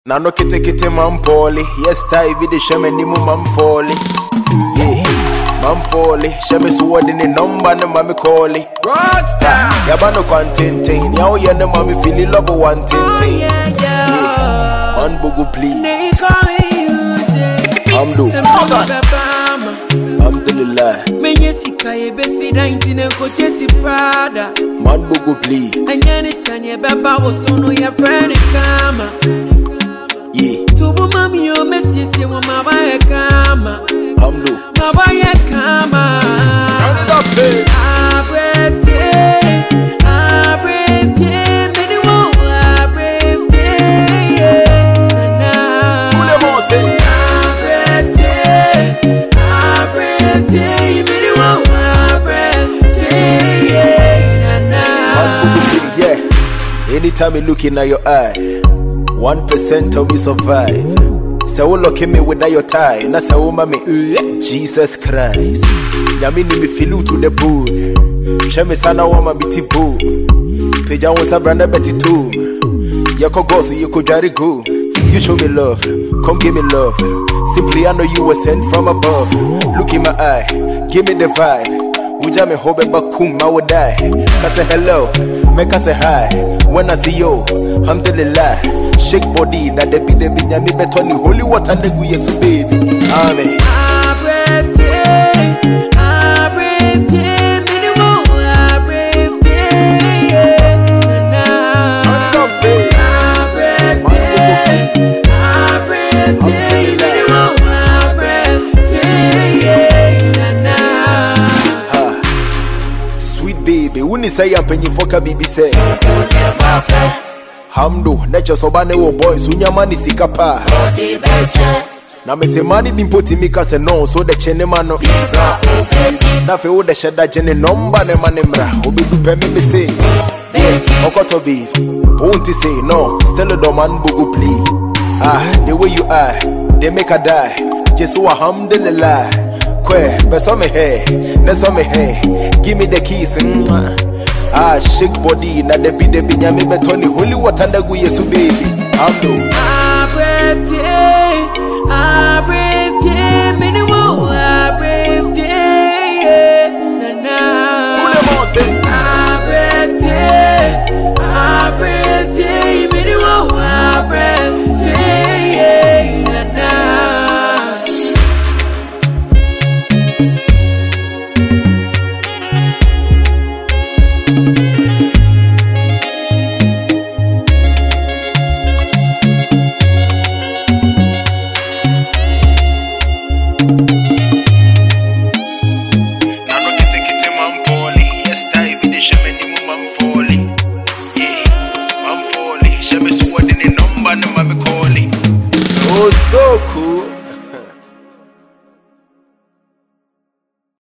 Now no kite man poly. Yes, tie with the shaman ni man folly. Yeah, man folly. Shaman so what in the number no mami calling. Rockstar. Yabano contentain. Yaw ya no mami feeling love one thing. Yeah, on bugu please. Hamdu. Alhamdulillah. Menye sika yebesi da intine ko chesi Prada. Man bugu please. Anyani sanye beba wosono ya friend kama. Yeah. Tubu mami yo mesi se wo mabaye kama. Hamdu. Mabaye kama. Turn it up, babe. Anytime you look in your eye, 1% of me survive. Say we look at me without your tie. Na say we mami, Jesus Christ. Yamini me feel to the bone. Shame sana wama biti boom. Peja wonsa branda beti too. Yako go so you could jari go. You show me love, come give me love. Simply I know you were sent from above. Look in my eye, give me the vibe. Uja me hobe bakum, I would die. Kase hello, make us say hi. When I see you, alhamdulillah. Shake body, na debi nyami betoni holy water negu yesu baby. Amen. Baby, when you say I'm penny for baby say Hamdu, nature sobane wo boys, unyamani sikapa. Na me se mani bin poti mika se no, so the chene mano. Na fe wo de sheda jene number ne manemra. Obi du pe me say, yeah, okoto be. Won't you say no? Still do man bugu plea. Ah, the way you are, they make a die. Just so alhamdulillah. Kwe, beso me hey, neso me hey. Give me the keys, ah, shake body, na debi nyami betoni holy water negu yesu baby. Hamdu. Minimum, Oh, so cool.